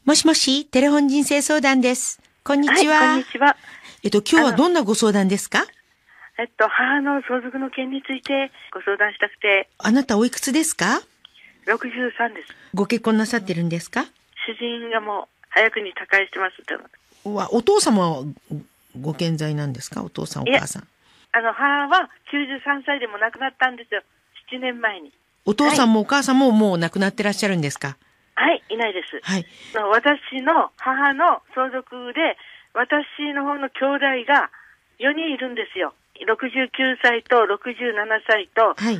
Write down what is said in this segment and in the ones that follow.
もしもし、テレフォン人生相談です。こんにちは。 はい、こんにちは。 今日はどんなご相談ですか？ 母の相続の件についてご相談したくて。 あなたおいくつですか 63です。 ご結婚なさってるんですか？ 主人がもう早くに他界してますって。 お父様はご健在なんですか？お父さんお母さん。 母は93歳でも亡くなったんですよ。7年前に。 お父さんもお母さんももう亡くなってらっしゃるんですか？ はい、いないです。 はい。 私の母の相続で、私の方の兄弟が4人いるんですよ。69歳と67歳と、 はい。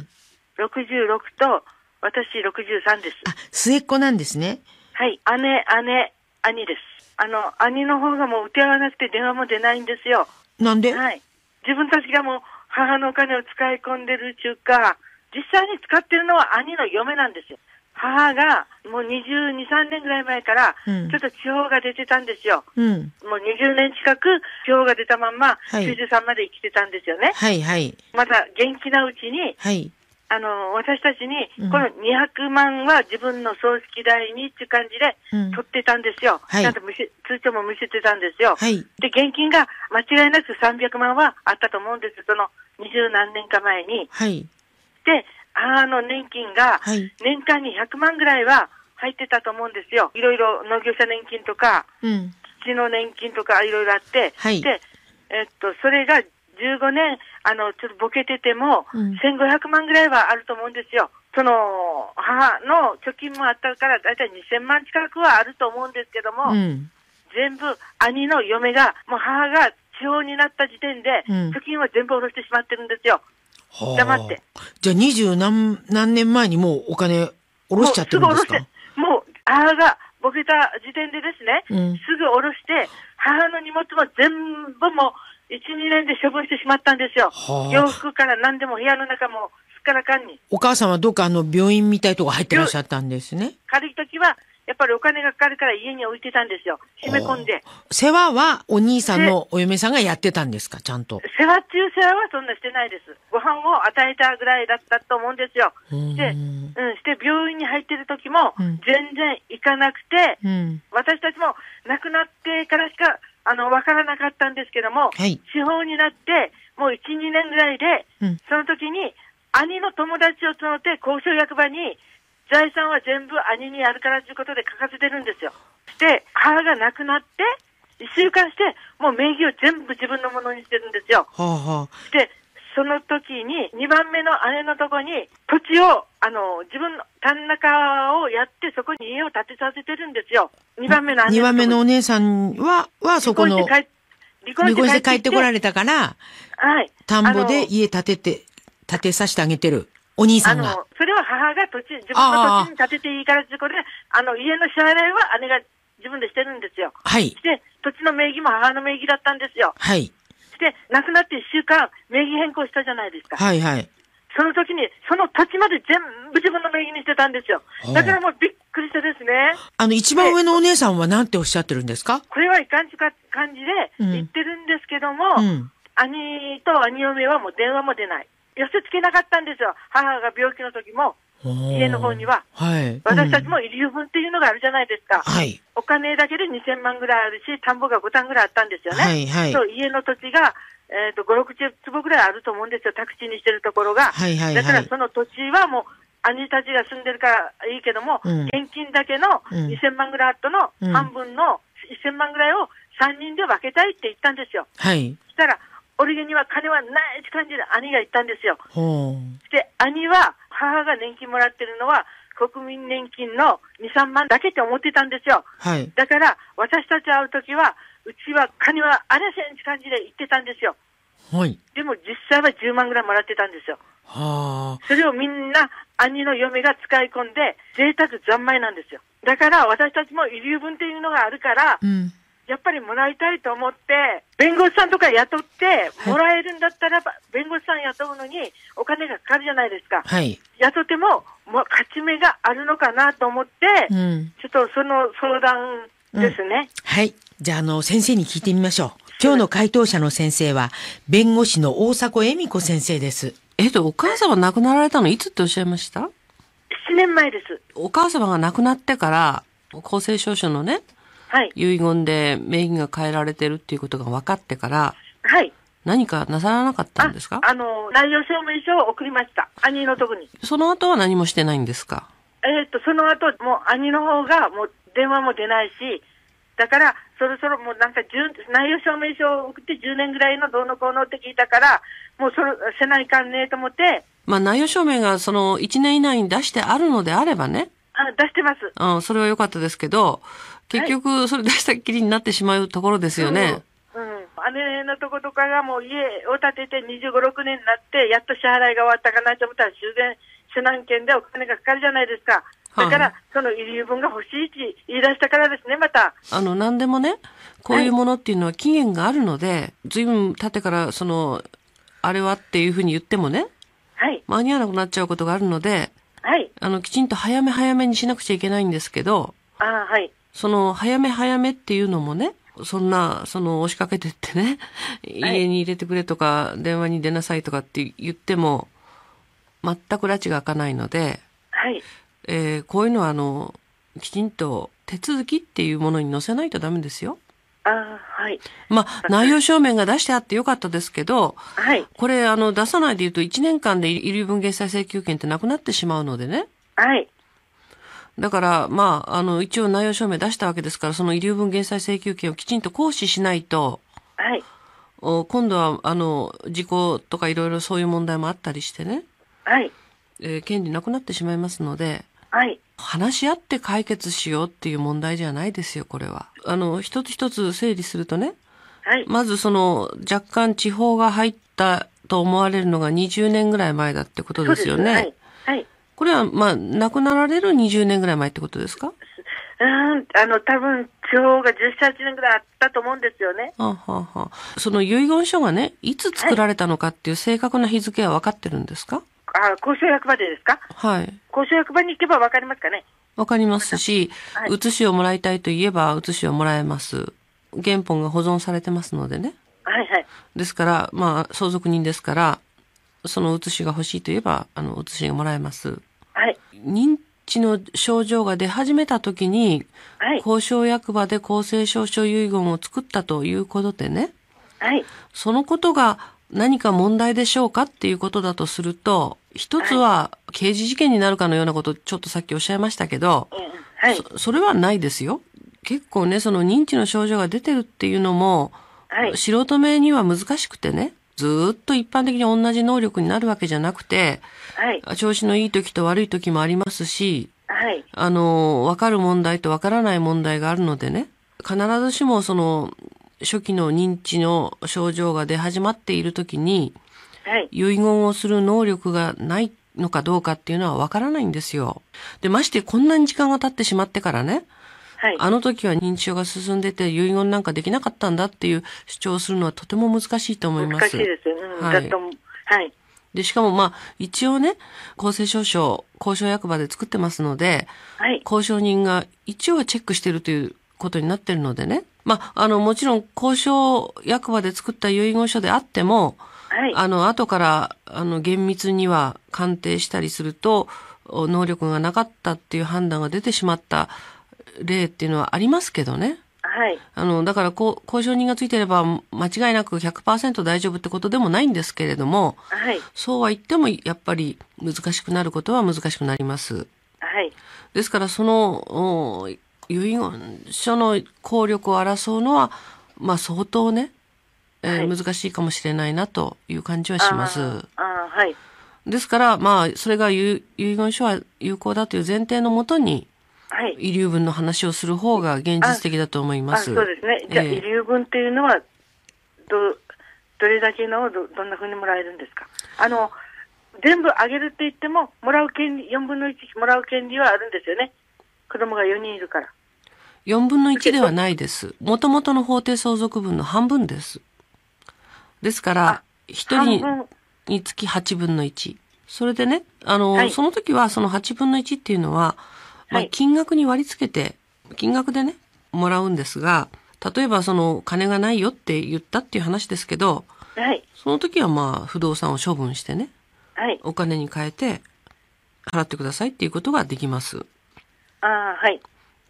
66と、私63です。 あ、末っ子なんですね。 はい、兄です。兄の方がもう手がなくて電話も出ないんですよ。 なんで？ はい。自分たちがもう母のお金を使い込んでるっていうか、実際に使ってるのは兄の嫁なんですよ。母がもう22、3年ぐらい前から、ちょっと地方が出てたんですよ。もう20年近く地方が出たまんま、93まで生きてたんですよね。 はいはい。 また元気なうちに、 はい。 私たちに、この200万は自分の葬式代にっていう感じで取ってたんですよ。 はい。 ちゃんと通帳も見せてたんですよ。 はい。 で、現金が間違いなく300万はあったと思うんです。その20何年か前に。 はい。 で、母の年金が年間に100万ぐらいは入ってたと思うんですよ。いろいろ農業者年金とか、父の年金とかいろいろあって。 はい。 で、それが15年、ちょっとボケてても、1500万ぐらいはあると思うんですよ。その、母の貯金もあったから、だいたい2000万近くはあると思うんですけども、全部、兄の嫁が、もう母が地方になった時点で、貯金は全部下ろしてしまってるんですよ。黙って。 じゃあ何年前にもうお金下ろしちゃってるんですか？ もう、母がボケた時点でですね、すぐ下ろして、母の荷物も全部もう、1、2年で処分してしまったんですよ。洋服から何でも部屋の中もすっからかんに。 お母さんはどっか病院みたいとこ入ってらっしゃったんですね。 借りるときは、やっぱりお金がかかるから家に置いてたんですよ。閉め込んで。 世話はお兄さんのお嫁さんがやってたんですか、ちゃんと。 世話っていう世話はそんなしてないです。ご飯を与えたぐらいだったと思うんですよ。して病院に入ってる時も全然行かなくて、私たちも亡くなってからしかわからなかったんですけども、地方になってもう1、2年ぐらいで、その時に兄の友達を募って交渉役場に財産は全部兄にあるからということで書かせてるんですよ。で、母が亡くなって、1週間して、もう名義を全部自分のものにしてるんですよ。で、その時に、2番目の姉のとこに、土地を、自分の単中をやって、そこに家を建てさせてるんですよ。2番目の姉のとこに。 2番目のお姉さんはそこの、離婚して帰ってこられたから、はい。田んぼで家建てさせてあげてる。お兄さんが。 それは母が自分の土地に建てていいからということで、家の支払いは姉が自分でしてるんですよ。 はい。 で、土地の名義も母の名義だったんですよ。 はい。 で、亡くなって1週間、名義変更したじゃないですか。 はいはい。 その時に、その土地まで全部自分の名義にしてたんですよ。だからもうびっくりしてですね。 一番上のお姉さんは何ておっしゃってるんですか？ これはいかんちか感じで言ってるんですけども、兄と兄嫁はもう電話も出ない。寄せつけなかったんですよ。母が病気の時も、家の方には。 はい。 私たちも遺留分っていうのがあるじゃないですか。 はい。 お金だけで2000万ぐらいあるし、田んぼが5単ぐらいあったんですよね。 はいはい。 そう、家の土地が、5、60坪ぐらいあると思うんですよ。宅地にしてるところが。 はいはいはい。 だからその土地はもう、兄たちが住んでるからいいけども、現金だけの2000万ぐらいあったの、半分の1000万ぐらいを3人で分けたいって言ったんですよ。 はい。 そしたら、俺には金はないって感じで兄が言ったんですよ。 ほで、兄は、母が年金もらってるのは、国民年金の2、3万だけって思ってたんですよ。 はい。 だから、私たち会うときは、うちは金はありゃせんって感じで言ってたんですよ。 はい。 でも実際は10万ぐらいもらってたんですよ。 はあ。 それをみんな、兄の嫁が使い込んで、贅沢三昧なんですよ。だから、私たちも遺留分っていうのがあるから、やっぱりもらいたいと思って、弁護士さんとか雇って、もらえるんだったらば、弁護士さん雇うのにお金がかかるじゃないですか。 はい。 雇っても、勝ち目があるのかなと思って、ちょっとその相談ですね。 はい。じゃあ、先生に聞いてみましょう。今日の回答者の先生は、弁護士の大迫恵美子先生です。 お母様亡くなられたのいつっておっしゃいました？ 7年前です。 お母様が亡くなってから、 公正証書のね、 はい。 遺言で名義が変えられてるっていうことが分かってから、 はい。 何かなさらなかったんですか？ 内容証明書を送りました。兄のとこに。 その後は何もしてないんですか？ その後、もう兄の方がもう電話も出ないし、だから、そろそろもうなんか内容証明書を送って10年ぐらいのどうのこうのって聞いたから、もうせないかんねえと思って。 まあ内容証明がその1年以内に出してあるのであればね。 出してます。 それは良かったですけど、結局それ出したっきりになってしまうところですよね。 姉のとことかがもう家を建てて25、6年になって、やっと支払いが終わったかなと思ったら、修繕指南権でお金がかかるじゃないですか。だから、その遺留分が欲しいって言い出したからですね、また。 何でもね、こういうものっていうのは期限があるので、随分経ってから、あれはっていうふうに言ってもね、 はい。 間に合わなくなっちゃうことがあるので、 はい。 きちんと早めにしなくちゃいけないんですけど、 はい。 早めっていうのもね、押しかけてってね、家に入れてくれとか、電話に出なさいとかって言っても、全く埒が明かないので、 はい。 こういうのは、きちんと手続きっていうものに載せないとダメですよ。 はい。 まあ、内容証明が出してあってよかったですけど、 はい。 これ、出さないで言うと1年間で遺留分減済請求権ってなくなってしまうのでね。 はい。 だから、まあ、一応内容証明出したわけですから、その遺留分減済請求権をきちんと行使しないと、 はい。 今度は、時効とかいろいろそういう問題もあったりしてね。 はい。 権利なくなってしまいますので、 はい。 話し合って解決しようっていう問題じゃないですよ、これは。一つ一つ整理するとね、 はい。 まず若干地方が入ったと思われるのが20年ぐらい前だってことですよね。 はい。はい。 これは、まあ、亡くなられる20年ぐらい前ってことですか？ 多分、地方が17、8年ぐらいあったと思うんですよね。 その遺言書がね、いつ作られたのかっていう正確な日付は分かってるんですか？ 公証役場でですか？ はい。 公証役場に行けば分かりますかね？ 分かりますし、はい、写しをもらいたいと言えば写しをもらえます。原本が保存されてますのでね。 はいはい。 ですから、まあ、相続人ですから、その写しが欲しいと言えば、写しがもらえます。 はい。 認知の症状が出始めた時に、はい、公証役場で公正証書遺言を作ったということでね。 はい。そのことが何か問題でしょうかっていうことだとすると、一つは刑事事件になるかのようなこと、ちょっとさっきおっしゃいましたけど、 はい。 それはないですよ。結構ね、その認知の症状が出てるっていうのも、 はい、 素人目には難しくてね、ずーっと一般的に同じ能力になるわけじゃなくて、 はい、 調子のいい時と悪い時もありますし、 はい、 わかる問題とわからない問題があるのでね、必ずしも初期の認知の症状が出始まっている時に、 はい、 遺言をする能力がないのかどうかっていうのはわからないんですよ。で、ましてこんなに時間が経ってしまってからね、 はい、 あの時は認知症が進んでて遺言なんかできなかったんだっていう主張をするのはとても難しいと思います。 難しいですよね。はい。はい。 で、しかもまあ、一応ね、公正証書、公証役場で作ってますので、 はい。 公証人が一応はチェックしてるということになってるのでね。まあ、もちろん公証役場で作った遺言書であっても、 はい。 後から、厳密には鑑定したりすると、能力がなかったっていう判断が出てしまった例っていうのはありますけどね。 はい。 だから、公証人がついてれば、間違いなく 100% 大丈夫ってことでもないんですけれども、 はい。 そうは言っても、やっぱり難しくなることは難しくなります。 はい。 ですから、遺言書の効力を争うのは、まあ、相当ね、難しいかもしれないなという感じはします。 はい。 ですから、まあ、それが遺言書は有効だという前提のもとに、 はい。 遺留分の話をする方が現実的だと思います。 そうですね。じゃあ、遺留分っていうのは、どれだけのどんな風にもらえるんですか？全部あげるって言っても、もらう権利、4分の1もらう権利はあるんですよね。子供が4人いるから。 4分の1ではないです。もともとの法定相続分の半分です。ですから、1人につき8分の1。それでね、はい、その時はその8分の1っていうのは、まあ、金額に割り付けて、金額でね、もらうんですが、例えば金がないよって言ったっていう話ですけど、 はい、 その時はまあ、不動産を処分してね、 はい、 お金に変えて払ってくださいっていうことができます。 はい。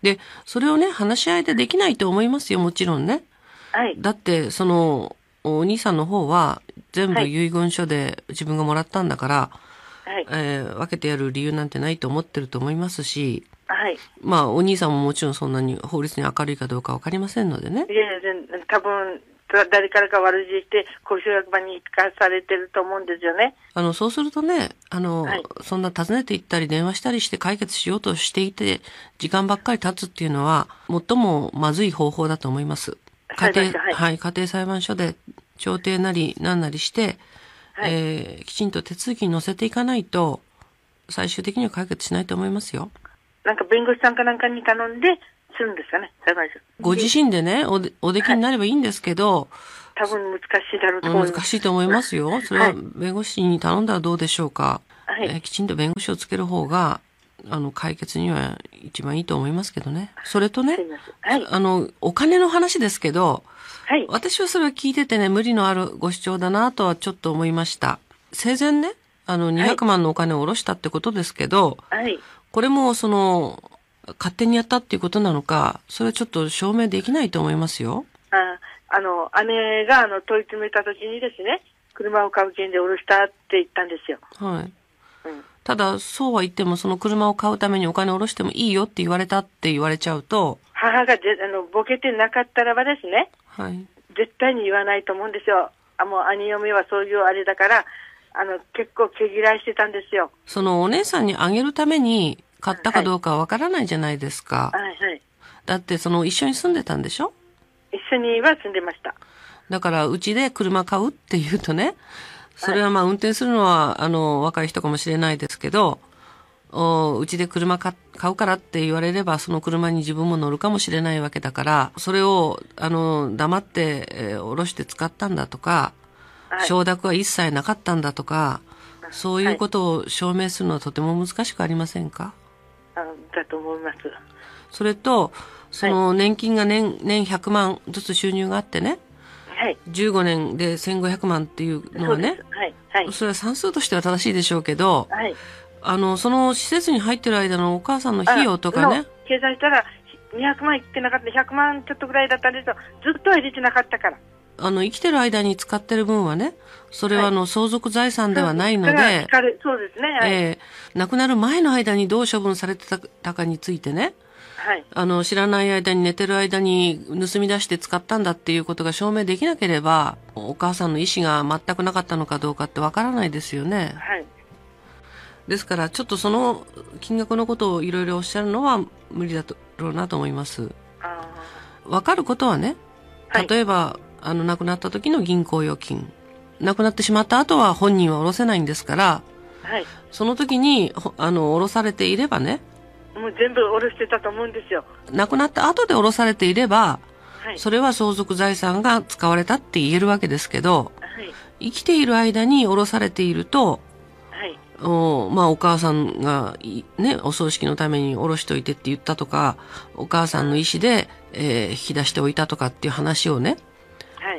で、それをね、話し合いでできないと思いますよ、もちろんね。 はい。 だって、お兄さんの方は、全部遺言書で自分がもらったんだから、はい。分けてやる理由なんてないと思ってると思いますし、はい。まあ、お兄さんももちろんそんなに法律に明るいかどうかわかりませんのでね。 いやいや、多分、誰からか悪知して公衆役場に行かされてると思うんですよね。 そうするとね、はい、そんな訪ねて行ったり電話したりして解決しようとしていて、時間ばっかり経つっていうのは、最もまずい方法だと思います。家庭裁判所で調停なり何なりして、はい、きちんと手続きに載せていかないと、最終的には解決しないと思いますよ。 なんか弁護士さんかなんかに頼んでするんですかね、裁判所。 ご自身でね、おできになればいいんですけど、 多分難しいだろうと思います。 難しいと思いますよ。それは弁護士に頼んだらどうでしょうか。はい、きちんと弁護士をつける方が、解決には一番いいと思いますけどね。それとね、はい、お金の話ですけど、はい、私はそれを聞いててね、無理のあるご主張だなとはちょっと思いました。生前ね、200万のお金を下ろしたってことですけど、はい、これも勝手にやったっていうことなのか、それはちょっと証明できないと思いますよ。 姉が問い詰めた時にですね、車を買う件で下ろしたって言ったんですよ。はい。 ただ、そうは言っても、その車を買うためにお金を下ろしてもいいよって言われたって言われちゃうと、 母がボケてなかったらばですね、はい。絶対に言わないと思うんですよ。もう兄嫁はそういうあれだから、結構毛嫌いしてたんですよ。 そのお姉さんにあげるために買ったかどうかはわからないじゃないですか。はいはい。だって一緒に住んでたんでしょ？ 一緒には住んでました。 だから、うちで車買うって言うとね、それはまあ運転するのは、若い人かもしれないですけど、うちで車買うからって言われれば、その車に自分も乗るかもしれないわけだから、それを、黙って、下ろして使ったんだとか、はい、承諾は一切なかったんだとか、そういうことを証明するのはとても難しくありませんか？ だと思います。 それと、年金が年100万ずつ収入があってね、はい、15年で1500万っていうのはね、はいはい、それは算数としては正しいでしょうけど、はい、その施設に入ってる間のお母さんの費用とかね。 計算したら200万いってなかった、100万ちょっとぐらいだったんですよ。ずっとは入れてなかったから。 生きてる間に使ってる分はね、それは相続財産ではないので、 そうですね。はい、 亡くなる前の間にどう処分されてたかについてね、はい、知らない間に寝てる間に盗み出して使ったんだっていうことが証明できなければ、お母さんの意思が全くなかったのかどうかってわからないですよね。はい。ですから、ちょっとその金額のことをいろいろおっしゃるのは無理だろうなと思います。わかることはね、例えば、はい、亡くなった時の銀行預金。亡くなってしまった後は本人は下ろせないんですから、はい、その時に、下ろされていればね、 もう全部下ろしてたと思うんですよ。 亡くなった後で下ろされていれば、はい、それは相続財産が使われたって言えるわけですけど、はい、生きている間に下ろされていると、はい、まあお母さんがね、お葬式のために下ろしといてって言ったとか、お母さんの意思で、引き出しておいたとかっていう話をね、はい、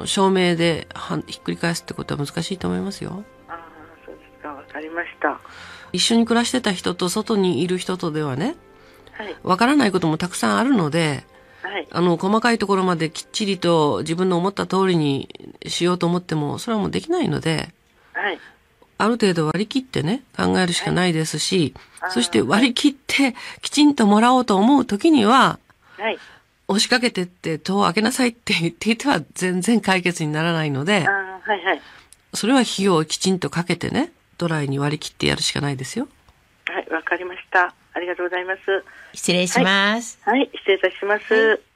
証明でひっくり返すってことは難しいと思いますよ。 そうですか、わかりました。 一緒に暮らしてた人と外にいる人とではね、はい、わからないこともたくさんあるので、はい、細かいところまできっちりと自分の思った通りにしようと思っても、それはもうできないので、はい、ある程度割り切ってね、考えるしかないですし、はい、そして割り切ってきちんともらおうと思うときには、はい、押しかけてって戸を開けなさいって言っていては全然解決にならないので、はいはい、それは費用をきちんとかけてね、ドライに割り切ってやるしかないですよ。 はい、わかりました。ありがとうございます。 失礼します。 はい、はい、失礼いたします。はい。